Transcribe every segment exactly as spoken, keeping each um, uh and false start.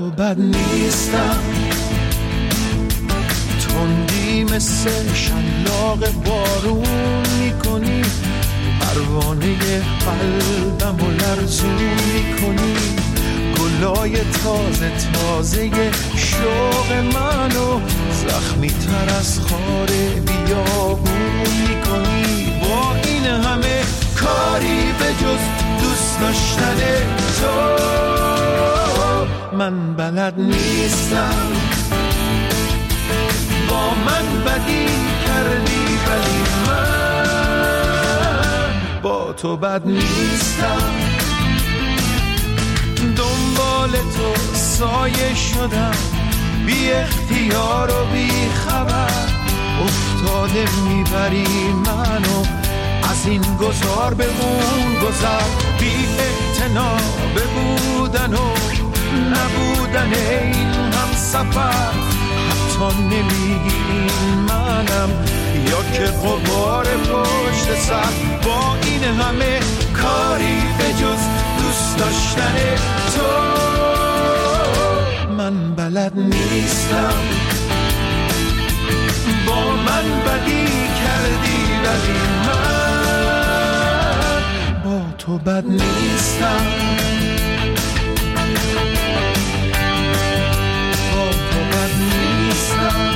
تو بد نیستم، تندی مثل شلاق بارون میکنی، پروانه قلبم و لرزون میکنی، گلای تازه تازه شوق منو زخمی تر از خار بیابون میکنی. با این همه کاری به جز دوست داشتن تو من بلد نیستم. با من بدی کردی ولی من با تو بد نیستم. دنبال تو سایه شدم، بی اختیار و بی خبر افتاده میبری منو از این گذار به اون گذر، بی اعتنا به بودن و نبودن این هم سفر. حتی نمیگی منم یا که غبار پشت سر. با این همه کاری به جز دوست داشتن تو من بلد نیستم. با من بدی کردی ولی من با تو بد نیستم. با تو بد نیستم.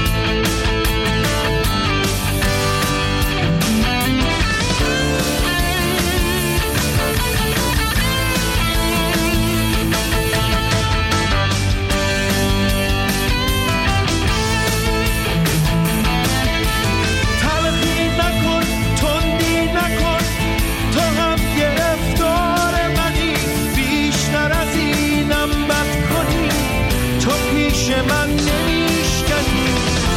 من نمیشکنی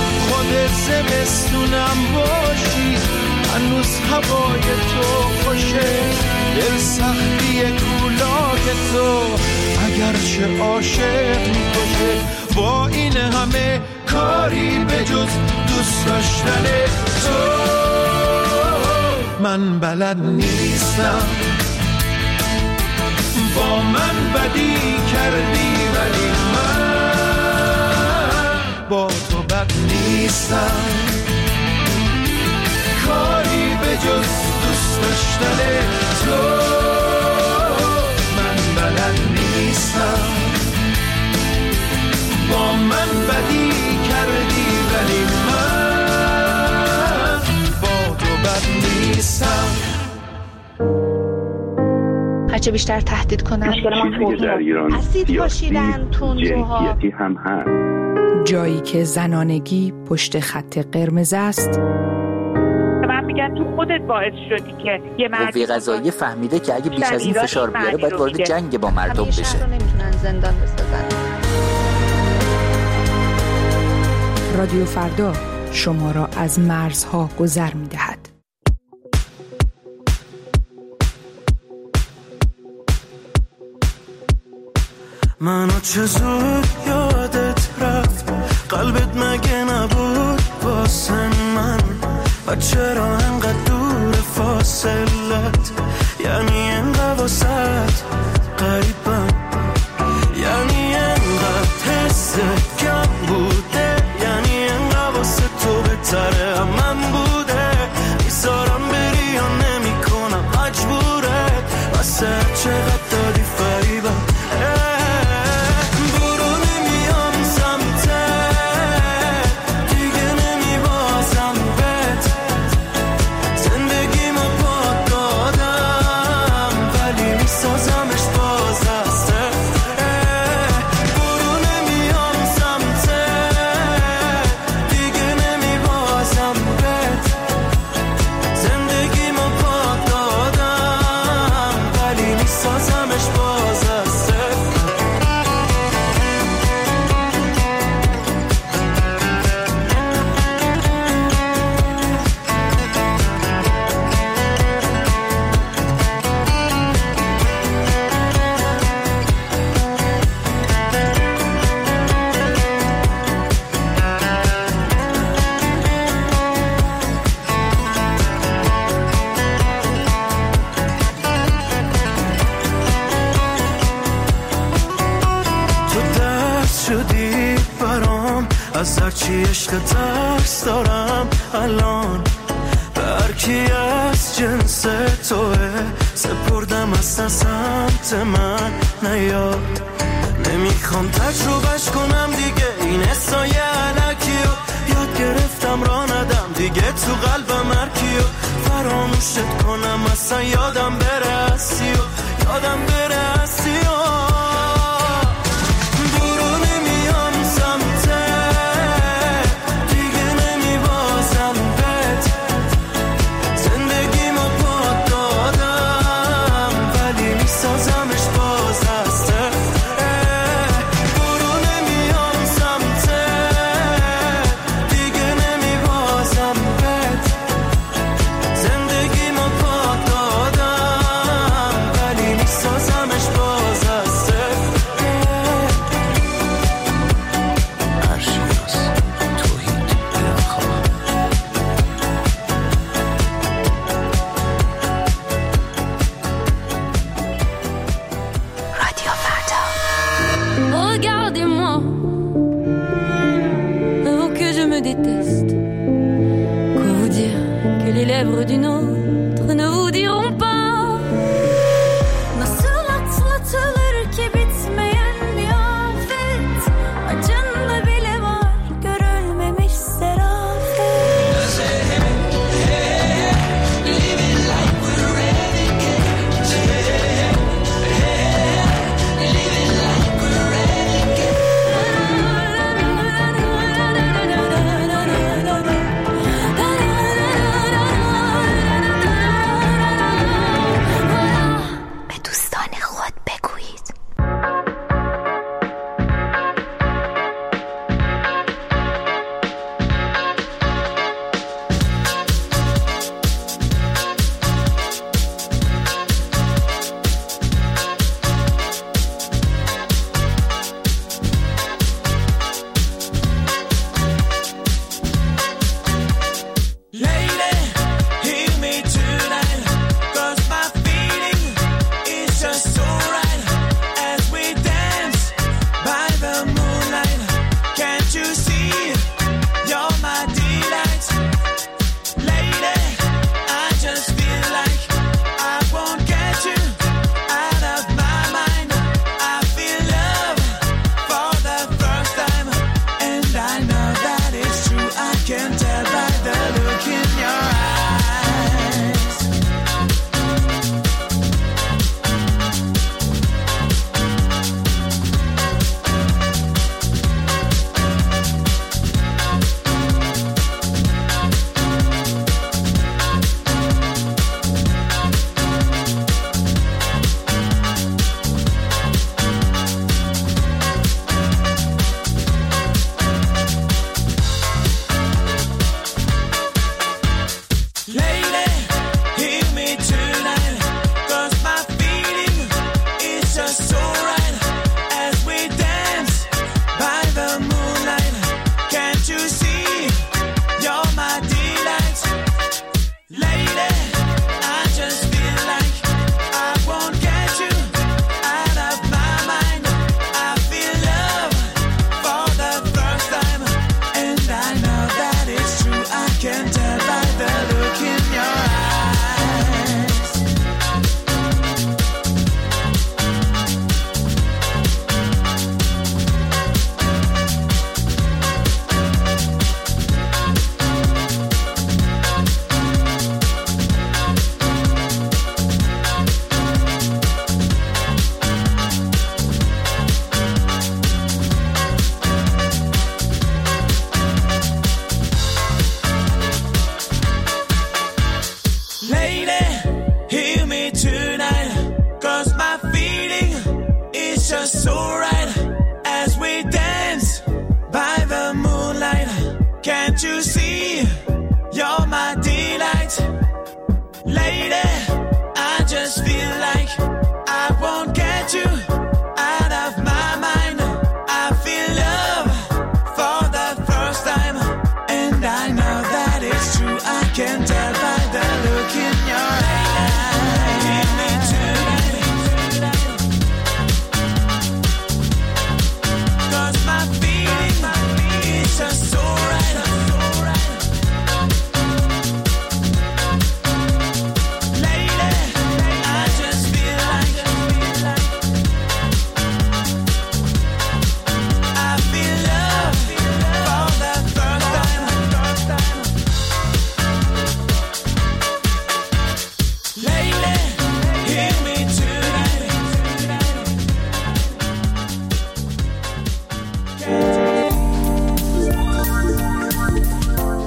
زمستونم باشی، هنوز هوای تو خوشه، دل سختی کولاک تو اگرچه عاشق میکشه. با این همه کاری به جز دوست داشتن تو من بلد نیستم. با من بدی کردی ولی من با تو بد نیستم. کاری به جز دوست داشتن تو من بلد نیستم. با من بدی کردی ولی من با تو بد نیستم. هرچه بیشتر تهدید کنن اسید پاشیدن تندروها هم هست. جایی که زنانگی پشت خط قرمز است. من میگن تو خودت باعث شدی که یه مرد قوه قضاییه فهمیده که اگه بیش از این فشار بیاره باید وارد جنگ با مردم بشه. همیشه رو نمیتونن زندان بسازن. رادیو فردا شما را از مرزها گذر میدهد. منو چه زود یادت رفت، قلبت مگه نبود واسه من؟ و چرا انقدر دور فاصلت؟ یعنی انقدر واسط قریبم، یعنی انقدر حست کم بوده، یعنی انقدر واسه تو بهتره هم من بوده. میذارم بری یا نمی کنم مجبورت، واسه چقدر دادی فریبم. از هرچی عشق ترس دارم الان به هرکی از جنس توه سپردم اصلا سمت من نیا نمیخوام تجربهش کنم دیگه این حسای علکیو یاد گرفتم را ندم دیگه تو قلبم هرکیو فراموشت کنم اصلا یادم بره هستی و یادم بره هستی و برو نمیام سمته دیگه نمیبازم بهت زندگیمو پاک دادم ولی میسازمش باز هسته برو نمیام سمته دیگه نمیبازم بهت زندگیمو پاک دادم ولی میسازم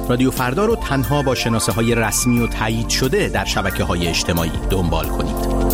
رادیو فردا رو تنها با شناسه‌های رسمی و تایید شده در شبکه‌های اجتماعی دنبال کنید.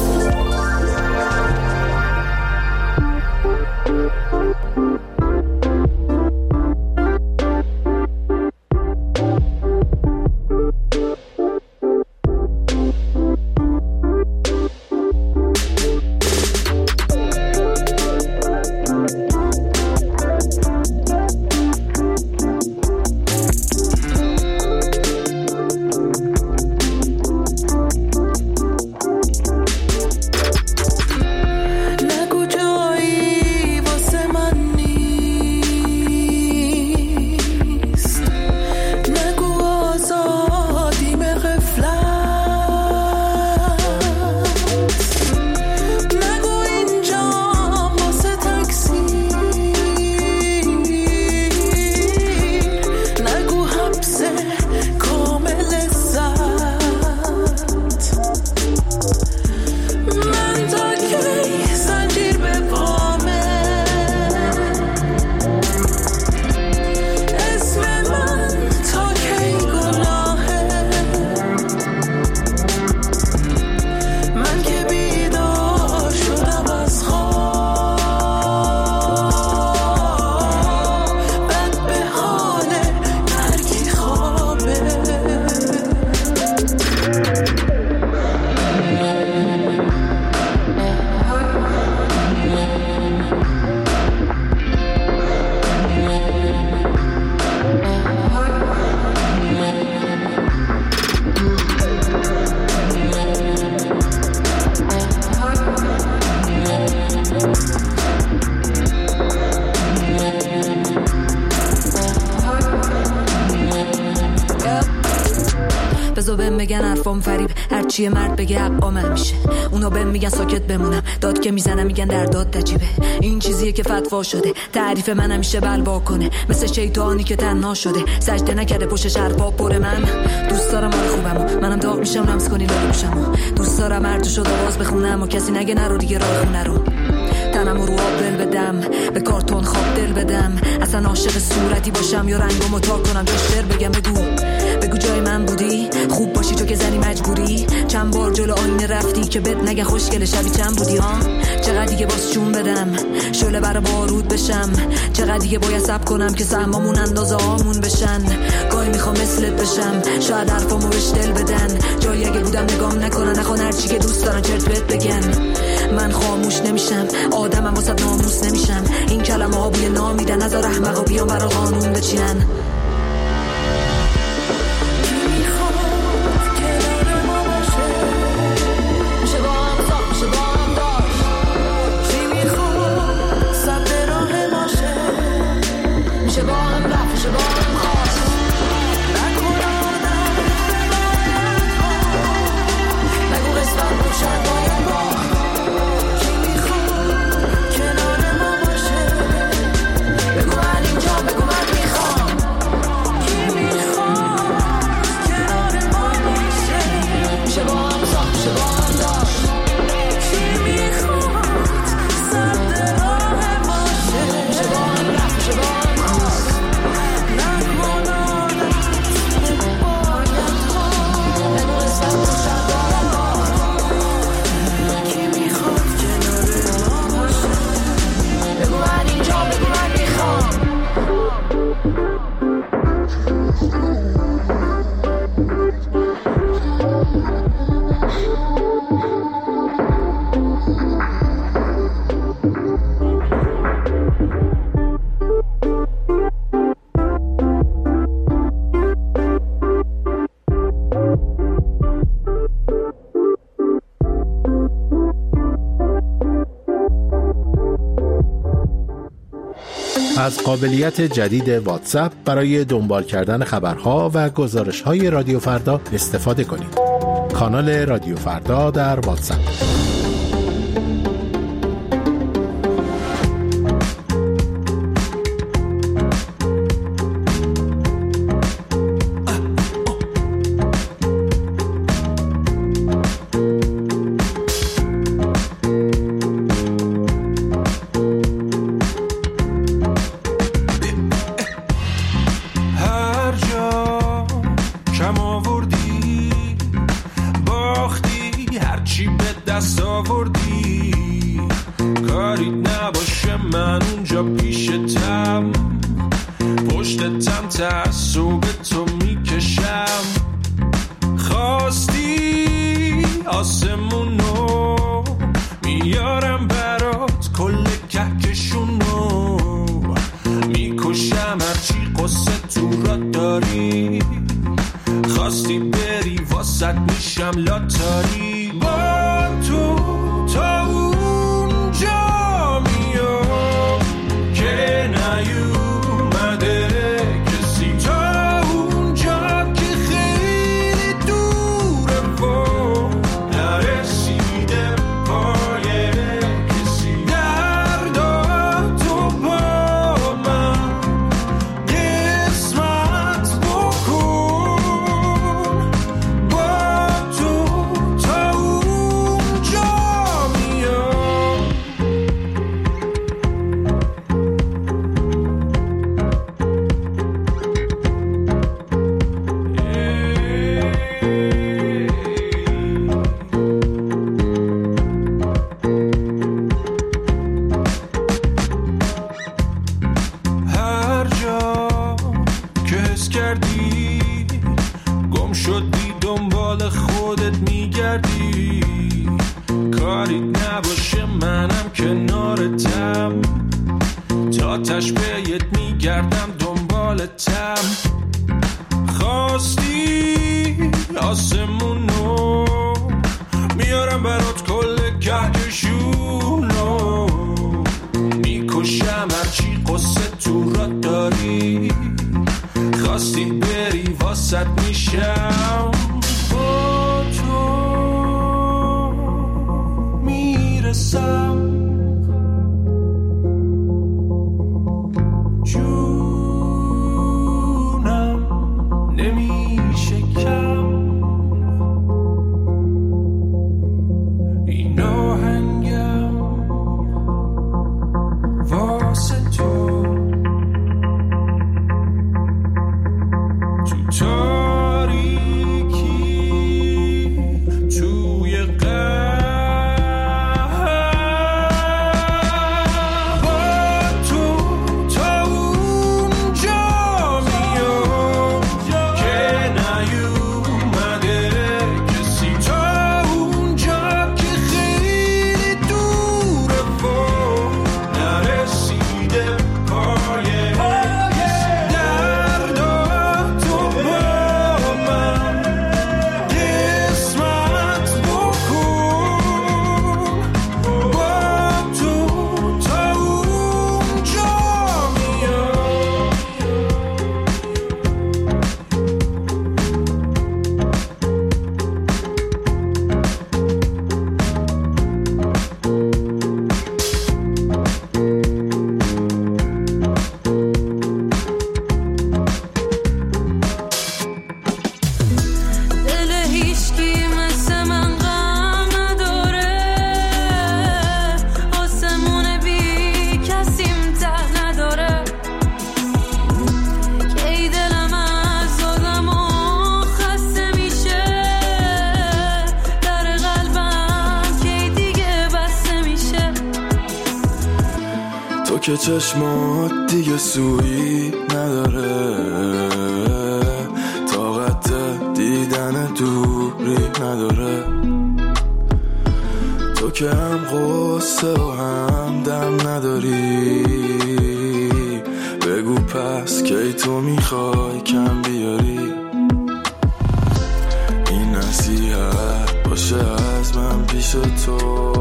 چیه مرد بگه حقا من میشه، اونا بهم میگن ساکت بمونم، داد که میزنم میگن در داد تجیبه. این چیزیه که فتوا شده، تعریف من همیشه بلوا کنه، مثل شیطانی که تنها شده، سجده نکرده پشتش حرفا پر. من دوست دارم حال خوبمو، منم داغ میشم رمز کنی لالو میشم، دوست دارم هر جو شد آواز بخونم و کسی نگه نرو دیگه راه خونه رو. تنمو رو آب دل بدم، به کارتون خواب دل بدم، اصلا عاشق صورتی باشم یا رنگمو تا کنم که شعر بگم. بگو بگو جای من بودی، خوب باشی تو که زنی مجبوری، چند بار جلو آینه رفتی که بد نگه خوشگل شبی چند بودی ها. چقدر دیگه باز جون بدم شعله بر بارود بشم، چقدر دیگه باید صبر کنم که سهمامون اندازه هامون بشن. گاهی میخوام مثلت بشم، شاید حرفامو بهش دل بدن، جایی اگه بودم نگام نکنن، نخوان هرچی که دوست دارن چرت بهت بگن. من خاموش نمیشم، آدمم واسه ناموس نمیشم، این کلمه ها بوی نامیدن، نذار احمقا بیان برا قانون بچینن. از قابلیت جدید واتساپ برای دنبال کردن خبرها و گزارش‌های رادیو فردا استفاده کنید. کانال رادیو فردا در واتساپ. هر جا نباشه من اونجا پیشتم، پشتتم تعصب تو میکشم. خواستی آسمونو میارم برات، کل کهکشونو میکشم، هرچی قصه تو را داری. خواستی بری واسط میشم لاتاری. با تو تا اونجا میام که نیومده کسی، تا اونجا که خیلی دوره و نرسیده پای کسی. دردا تو با من قسمت بکن، با تو تا اونجا میام. هر جا که حس کردی گم شدی دنبال خودت میگردی، کاری نباشه منم کنارتم، تا تش بهت میگردم دنبالتم. خواستی آسمونو میارم برات، کل کهکشونو میکشم، هرچی قصه تو را داری. خواستی بری واسط میشم، با تو میرسم. جونم نمیشه کم، این آهنگم واسه تو. تو تاریکی توی قلب، با تو تا اونجا میام که نیومده کسی، تا اونجا که خیلی دوره و نرسیده پای کسی. دردا تو با من قسمت بکن، با تو تا اونجا میام. دل هیچکی مثل من غم نداره، آسمون بی کسیم ته نداره. کی دلم از آدمو خسته میشه، در قلبم کی دیگه بسته میشه. تو که چشمات دیگه سویی نداره، طاقت دیدن دوری نداره. تو که هم قصه و هم دم نداری، بگو پس کی تو میخوای کم بیاری. این نصیحت باشه از من پیش تو،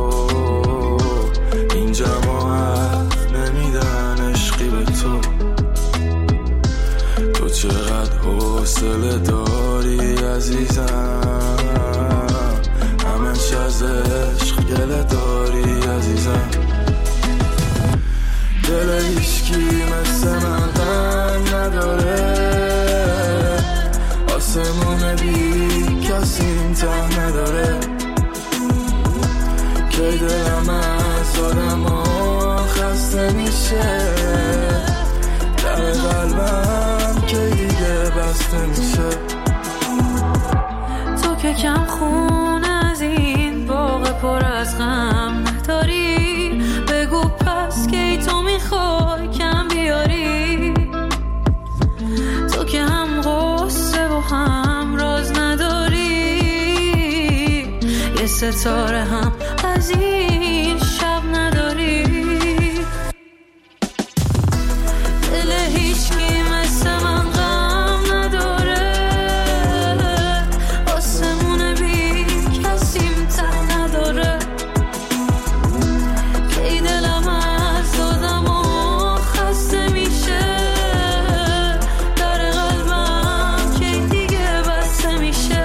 این جماعت نمیدن عشقی به تو. تو چقدر حوصله داری عزیزم، همش از عشق گله داری عزیزم. دل هیچکی مثل من غم نداره، آسمون بی کسیم ته نداره. کی دلم از آدما خسته میشه، در قلبم کی دیگه بسته میشه. تو که کم خون از این باغ پر از غم نداری، بگو پس ستاره هم از این شب نداری. دل هیچ کی مثل من غم نداره، آسمون بی کسیم ته نداره. کی دلم از آدم و خسته میشه، در قلبم کی دیگه بسته میشه.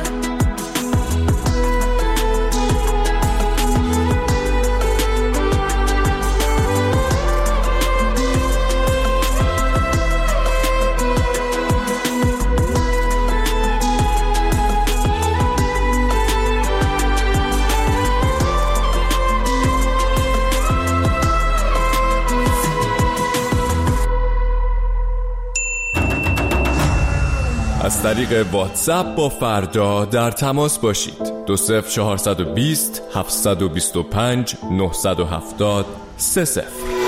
از طریق واتساپ با فردا در تماس باشید. دو صفر چهارصد و بیست هفتصد و بیست و پنج نهصد و هفتاد سه صفر.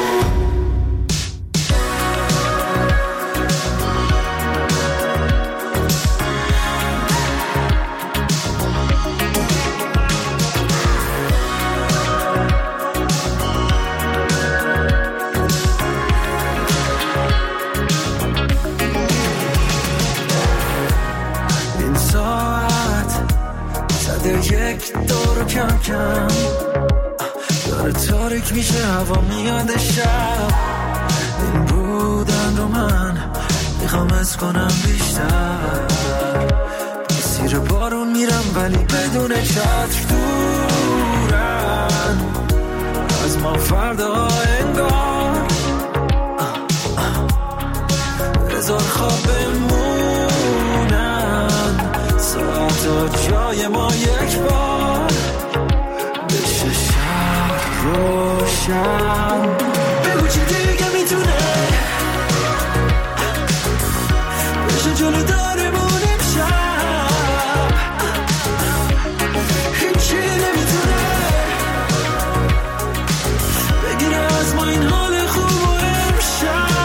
یک دور کم کم داره تاریک میشه، هوا میاد شب. این بودن رو من میخوام از کنم بیشتر. مسیر بارون میرم ولی بدون چتر، دورن از ما فردا انگار. بذار خواب بمونن ساعتا جای ما یک بار، بشه شب روشن. بگو چی دیگه میتونه بشه جلو دارمون امشب. هیچی نمیتونه بگیره از ما این حال خوب و امشب.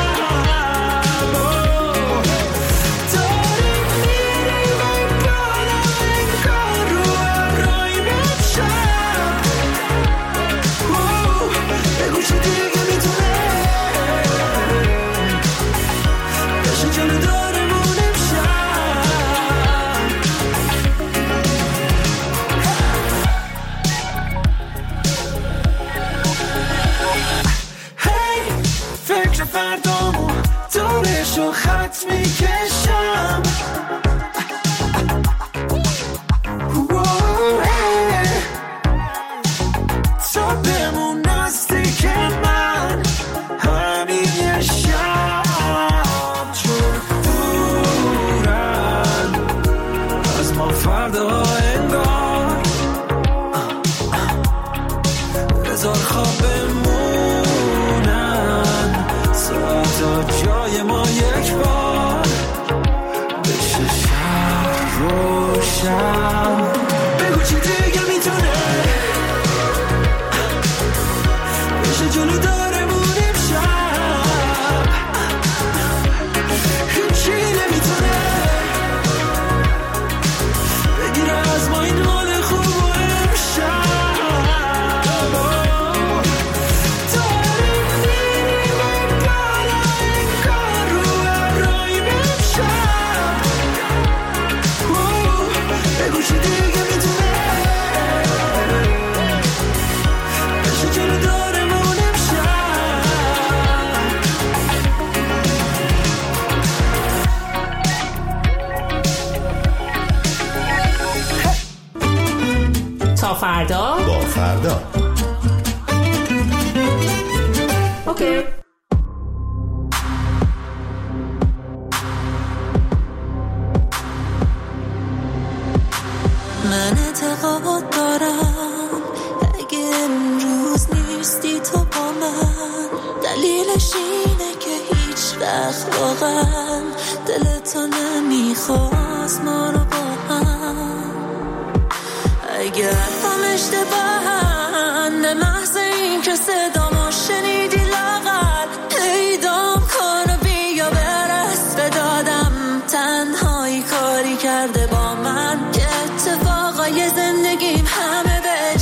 فردامو دورشو خط میکشم. تا بمون نزدیک من همین یه شب، چون دورن از ما فردا انگار. بذار خواب بمونن ساعتا جای ما یک بار، بشه شب روشن. بگو چی دیگه میتونه بشه جلو دارمون امشب. هیچی نمیتونه بگیره از ما این حال خوب و امشب. تا فردا با فردا. اوکی. من اعتقاد دارم اگه امروز نیستی تو با من، دلیلش اینه که هیچ وقت واقعا دلتو نمیخواست ما رو با هم. اگر هم اشتباهن به محض این که صدامو شنیدی لاغر پیدام کن و بیا برس به دادم. تنهایی کاری کرده با من که اتفاقای زندگیم همه به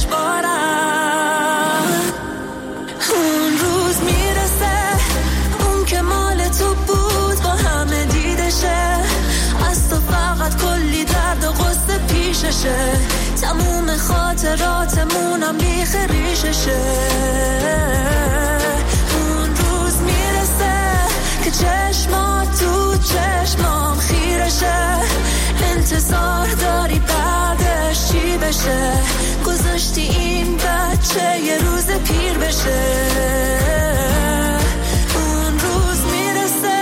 پیششه، تموم خاطراتمونم بیخ ریششه. اون روز میرسه که چشمات تو چشمام خیرشه، انتظار داری بعدش چی بشه، گذاشتی این بچه یه روز پیر بشه. اون روز میرسه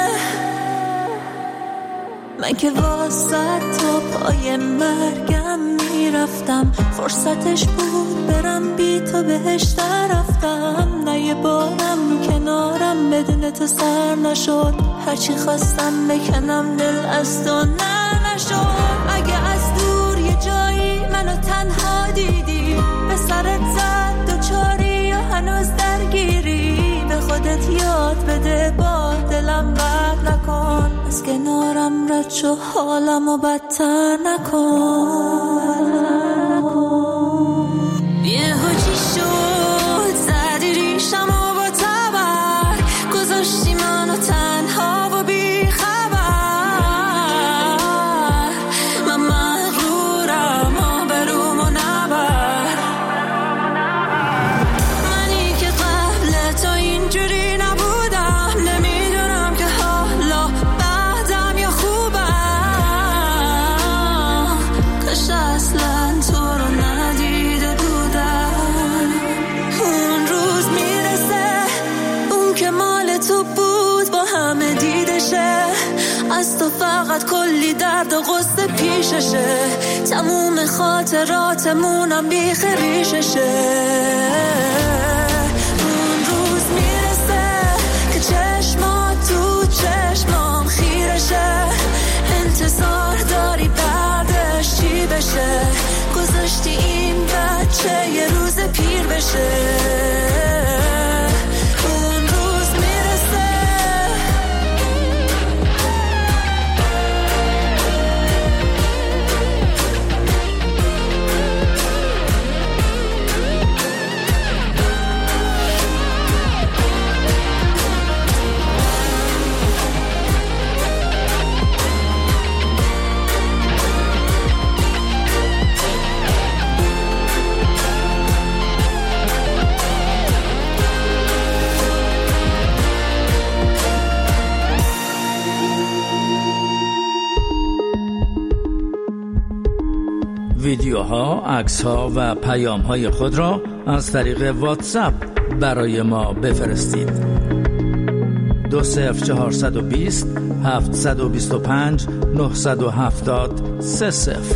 من که واسه تا پای مرگم میرفتم، فرصتش بود برم بی تو بهش رفتم. نه یه بارم کنارم بدون تو سر نشد، هرچی خواستم بکنم دل از تو نه نشد. اگه از دور یه جایی منو تنها دیدی، به سرت زد دو چاری یا هنوز درگیری، به خودت یاد بده با دلم بد نکن، از کنارم رد شو حالمو بدتر نکن. یه هوچی شد زدی ریشمو با تبر، گذاشتی منو تنها و بی خبر. من مغرورم آبرومو نبر، منی که قبل تو اینجوری نبودم، نمیدونم که حالا بعدم یا خوبم. کاش اصلا تو رو ندیده بودم. اون روز میرسه اون که مال تو بود با همه دیدشه، از تو فقط کلی درد و غصه پیششه، تموم خاطراتمونم بیخ ریششه. اون روز میرسه که چشمات تو چشمام خیرشه، انتظار داری بعدش چی بشه، گذاشتی این بچه یه روز پیر بشه. اون روز میرسه ویدیوها، عکس‌ها و پیام‌های خود را از طریق واتساپ برای ما بفرستید. دو صفر چهارصد و بیست هفتصد و بیست و پنج نهصد و هفتاد سه صفر.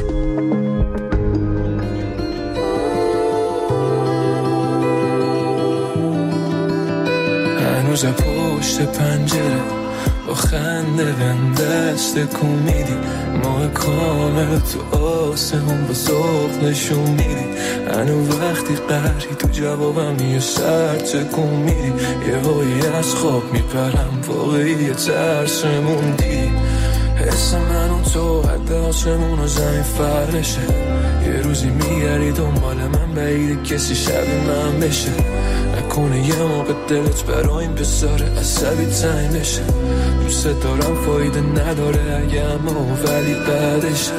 هنوز پشت پنجره با خنده بندست کن میدی، ماه کامل تو آسمون با ذوق نشون میدی. هنو وقتی قهری تو جوابم یه سر تکون میدی، یه هایی از خواب میپرم واقعی ترسمون دیدی. حس من و تو حد آسمون و زمین فرشه، یه روزی میگردی دنبال من بعید کسی شبیه من بشه، نکنه یه موقع دلت برای این بذاره عصبی تنگ بشه. دوست دارم فایده نداره اگه اما ولی بعدشه.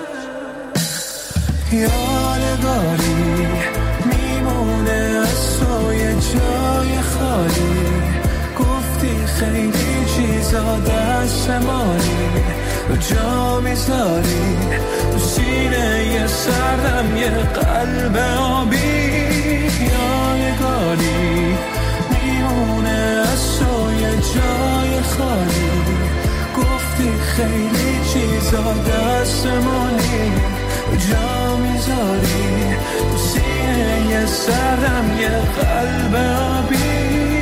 یادگاری میمونه از تو یه جای خالی، گفتی خیلی چیزا دست مالی، رو جا میذاری تو سینه یه سردم یه قلب آبی. یادگاری میمونه از تو یه جای خالی، گفتی خیلی چیزا دست مالی، جا میذاری تو سینه یه سردم یه قلب آبی.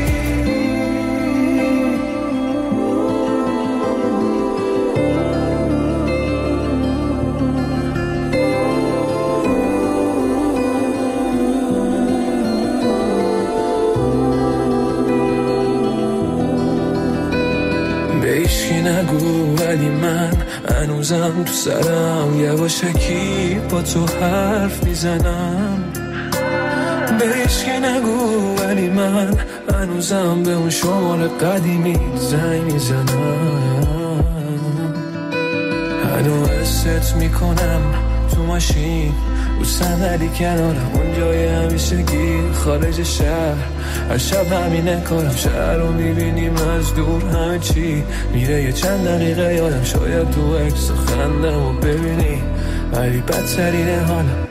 نگو ولی من هنوزم تو سرم یواشکی با تو حرف میزنم. بهش که نگو ولی من هنوزم به اون شمال قدیمی زنگ میزنم. هنو حست میکنم تو ماشین رو صندلی کنارم، اون جای همیشگی خارج شهر، هر شب همینه کارم، شهر رو میبینیم از دور همه چی میره، یه چند دقیقه یادم شاید تو عکس خندم و ببینی، ولی بدترینه حالم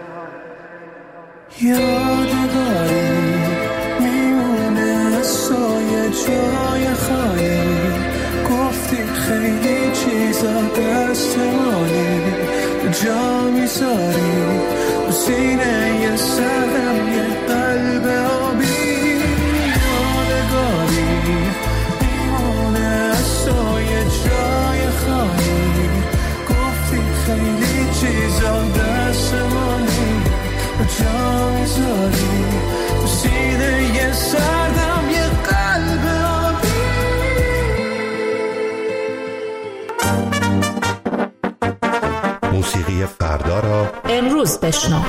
یادگاری میمونه از سایه جای خالی، گفتی خیلی چیزا دست مالی جا میذاری و سینه یه سرم یه قلب آبی، یادگاری میمونه از سایه جای خالی، گفتی خیلی چیزا دست مالی جا میذاری و سینه یه سرم یه قلب آبی. موسیقی فردا را امروز بشنو.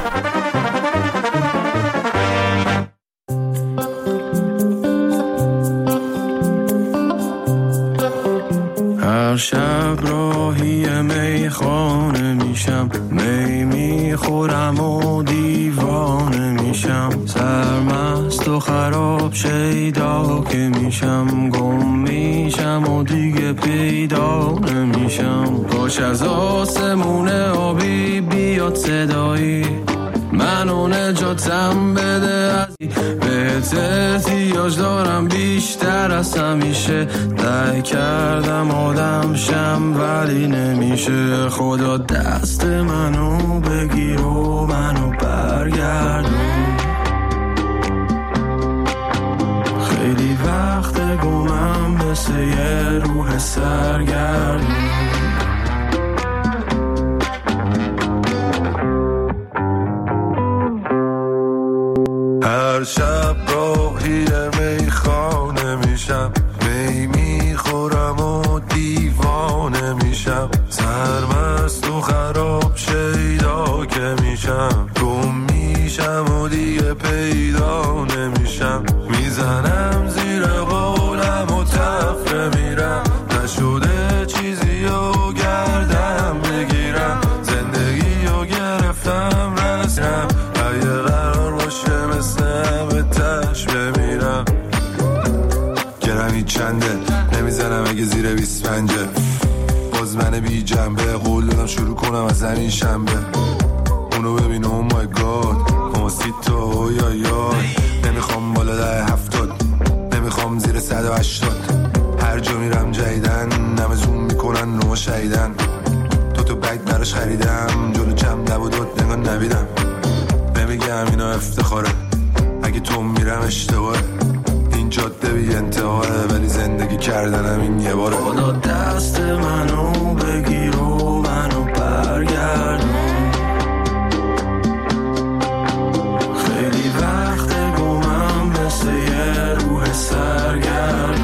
هر شب راهی میخانه میشم، می میخورم و دیوانه میشم، سرمست و خراب شیدا که میشم، گم میشم و دیگه پیدا نمیشم، کاش از آسمون آبی بیاد صدایی منو نجاتم بده، از بهت احتیاج دارم بیشتر از همیشه، سعی کردم آدم شم ولی نمیشه، خدا دست منو بگیر و منو برگردون، خیلی وقت گمم مثل یه روح سرگردون. هر شب راهی میخانه میشم، می میخورم و دیوانه میشم، سرمست و خراب شیدا که میشم، گم میشم و دیگه پیدا نمیشم، میزنم زیر قولم و تفره میرم، نشده چیزی و گردم بگیرم، زندگی و گرفتم رسم، اگه قرار باشه مثل همه تش بمیرم، گرمی چنده نمیزنم اگه زیر بیست پنجه، باز من بی جنبه قول دادم شروع کنم از همین شنبه، اونو ببین او مای گاد موسیتو یا یا، نمیخوام بالا ده هفتاد، نمیخوام زیر صد و هشتاد، هر جا میرم جایدن نمه زوم میکنن نوما شایدن، تو تو بگ براش خریدم جلو چم لب و داد نگاه نبیدم، نمیگم اینا افتخاره اگه تو میرم اشتباهه، این جاده بی انتهاه ولی زندگی کردنم این یه باره، خدا دست منو بگیر و منو برگردون، خیلی وقت گمم مثل یه روح سرگردون.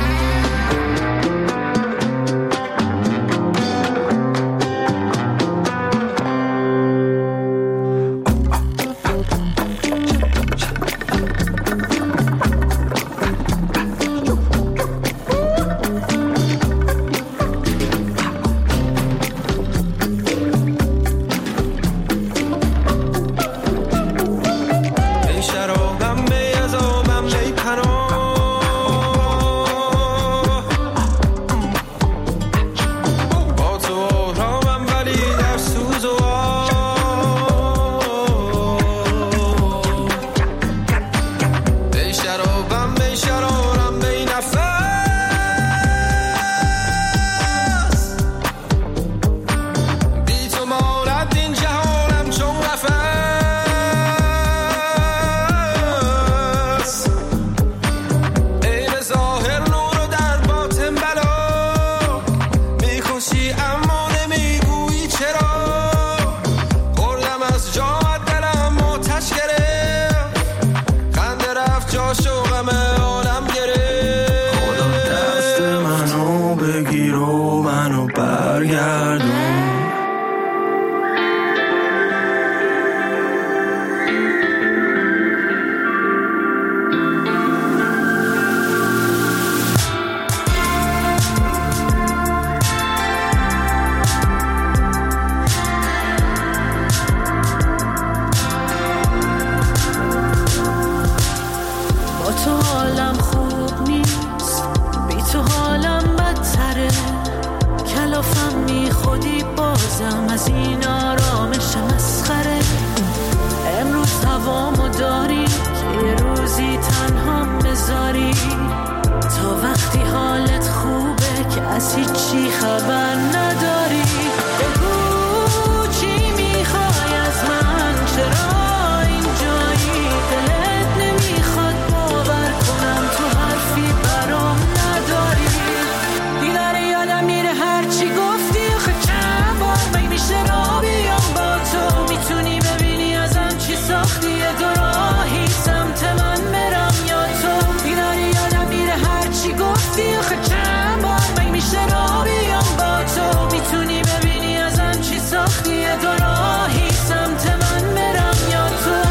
بازم از این آرامش مسخره. امروز هوامو داری که یه روزی تنها بذاری، تا وقتی حالت خوبه که از هیچی خبر نداری. بگو چی میخوای از من، چرا اینجایی، دلت نمیخواد باور کنم تو حرفی برام نداری. دیداره یادم میره هرچی گفتی، آخه چند بار می میشه را بیام با تو. میتونی ببینی ازم چی ساختی، یه دو راهی سمت من برم یا تو. دیداره یادم میره هرچی گفتی، آخه چند بار می میشه را بیام با تو. میتونی ببینی ازم چی ساختی، یه دو راهی سمت من برم یا تو.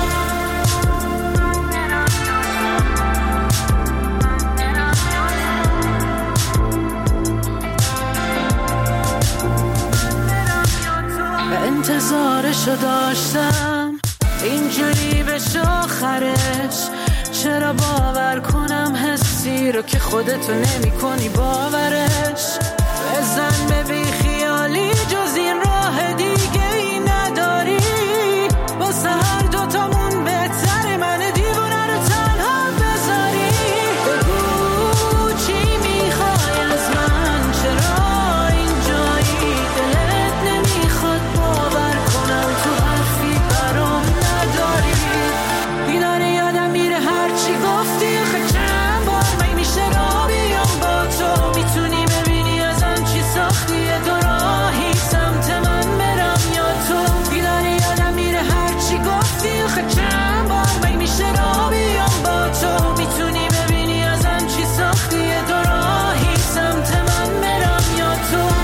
انتظارشو داشتم اینجوری بشه آخرش، چرا باور کنم حسی رو که خودتو نمی کنی باورش. بزن به بی خیالی جز این راه دیگه ای نداری، واسه هر دوتامون بهتره من دیوونه رو تنها بذاری. بگو چی میخوای از من، چرا اینجایی، دلت نمیخواد باور کنم تو حرفی برام نداری. دیداره یادم میره هرچی گفتی، آخه چند بار می میشه را بیام با تو. میتونی ببینی ازم چی ساختی، یه دو راهی سمت من برم یا تو. دیداره یادم میره هرچی گفتی، آخه چند بار می میشه را بیام با تو. میتونی ببینی ازم چی ساختی، یه دو راهی سمت من برم یا تو.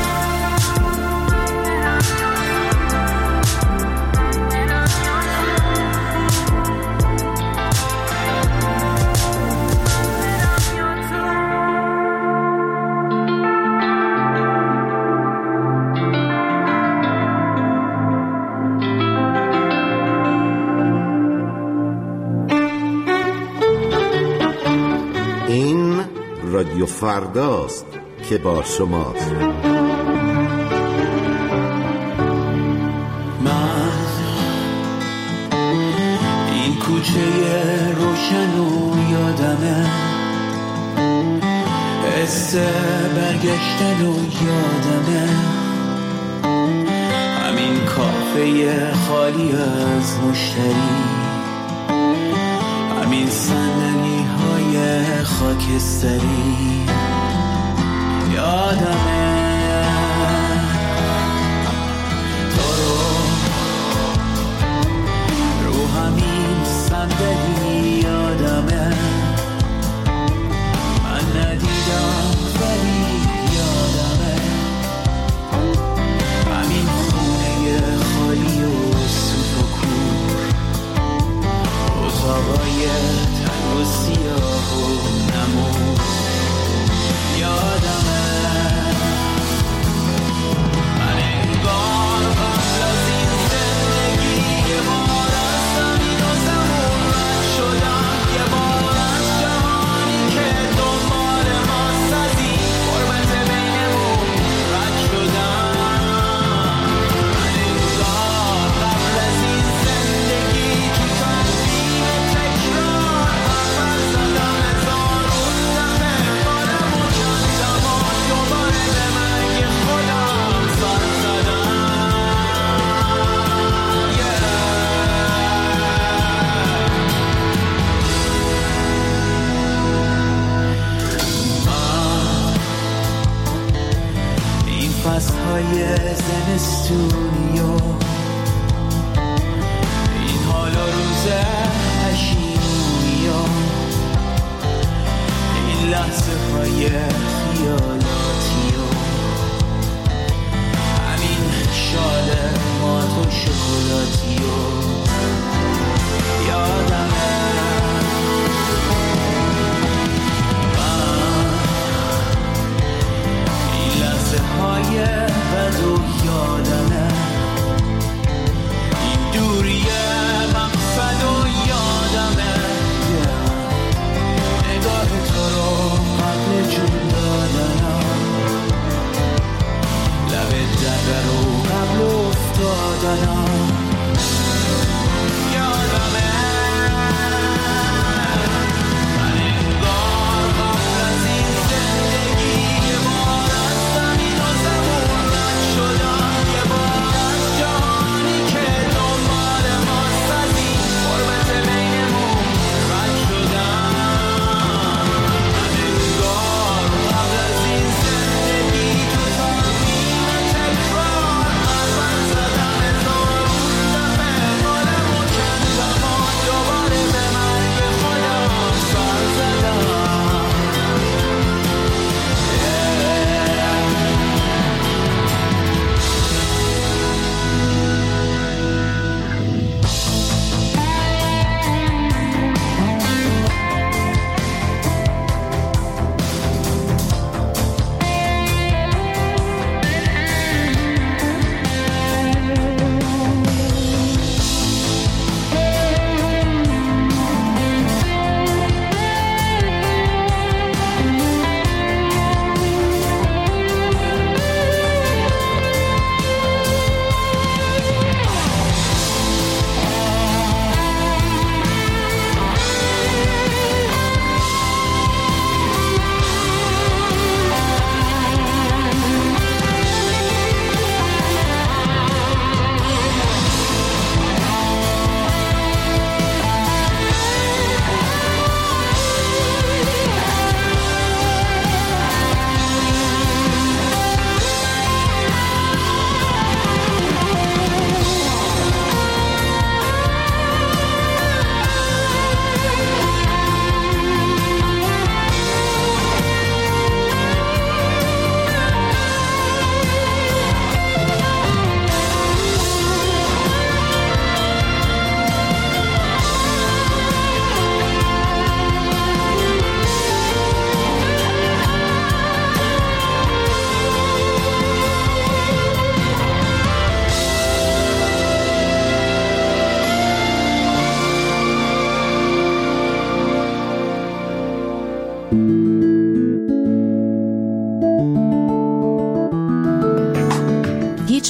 این رادیو فرداست که با شماست. من این کوچه روشن و یادمه، حس برگشتن و یادمه، همین کافه خالی از مشتری، همین صندلی های خاکستری. یادمه تو رو رو همین صندلی، یادمه من ندیدم ولی یادمه همین خونه خالی و سوت و کور، اتاقای تنگ و سیاه و نمور. یادمه من انگار قبل از این زندگی یه بار از زمین و زمون رد شدم، یه بار از جهانی که دنبال ماست از این غربت بینمون رد شدم. من انگار قبل از این زندگی تو تنظیم تکرار اول زدم هزارون دفعه بارم و کندم و دوباره به مرگ خودم سر زدم. این فصلهای زمستونی و این حال و روز پشیمونی و این لحظه های خیالاتی و همین شال مات و شکلاتی و یادمه من این لحظه های بد و یادمه این دوری مقصد و یادمه نگاه تو رو قبل جون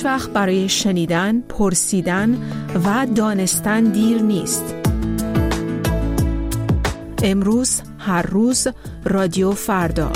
هیچ وقت برای شنیدن، پرسیدن و دانستن دیر نیست. امروز، هر روز، رادیو فردا.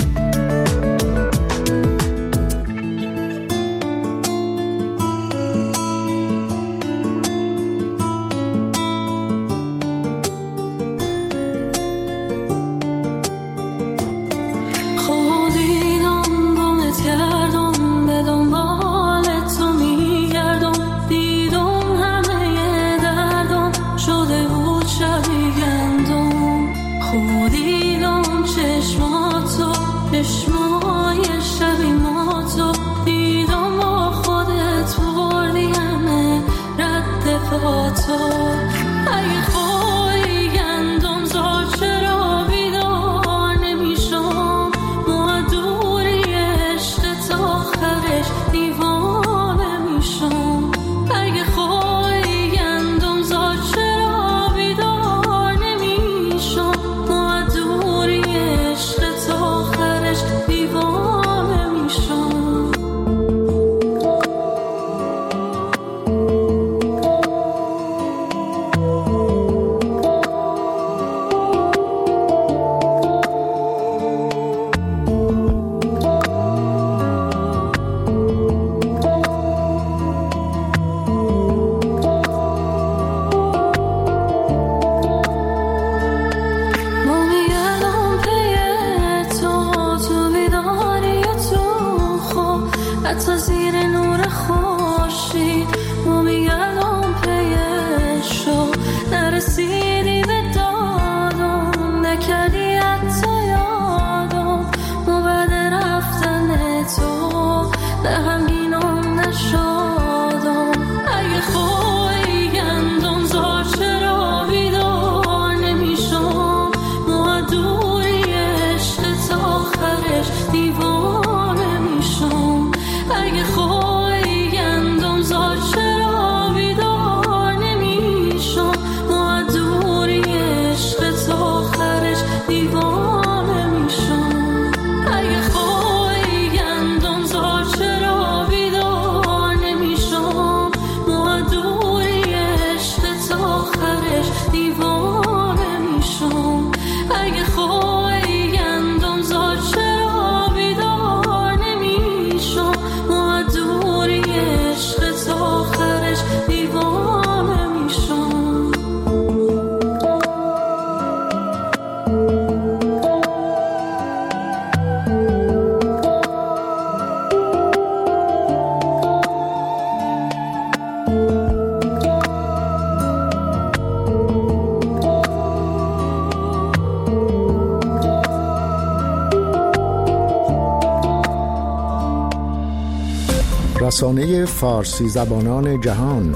رسانه فارسی زبانان جهان،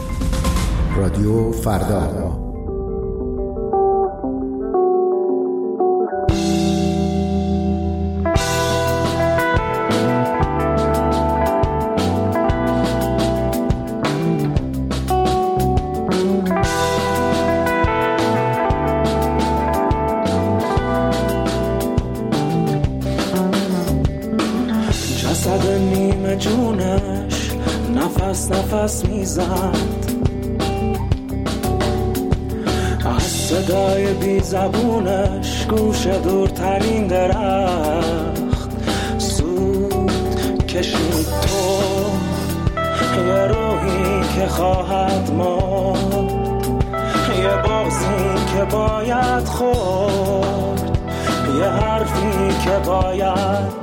رادیو فردا. جسد نیمه جونش نفس نفس میزد، از صدای بی زبونش گوش دورترین درخت سود کشید. تو یه روحی که خواهد مرد، یه بغضی که باید خورد، یه حرفی که باید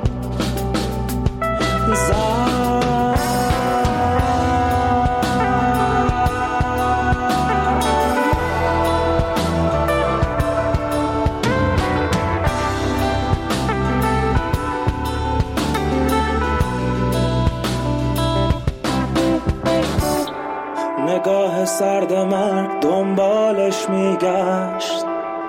نگاه سرد مرد دنبالش میگشت،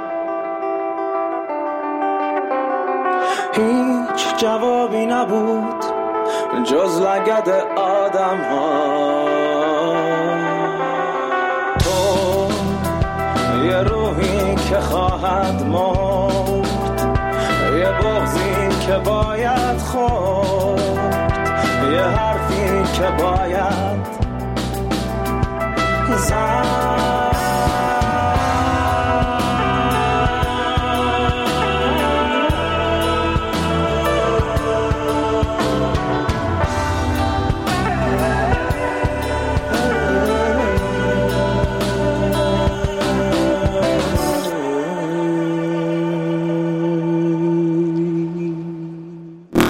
هیچ جوابی نبود جز لگد آدم ها. تو یه روحی که خواهد مرد، یه بغضی که باید خورد، یه حرفی که باید زن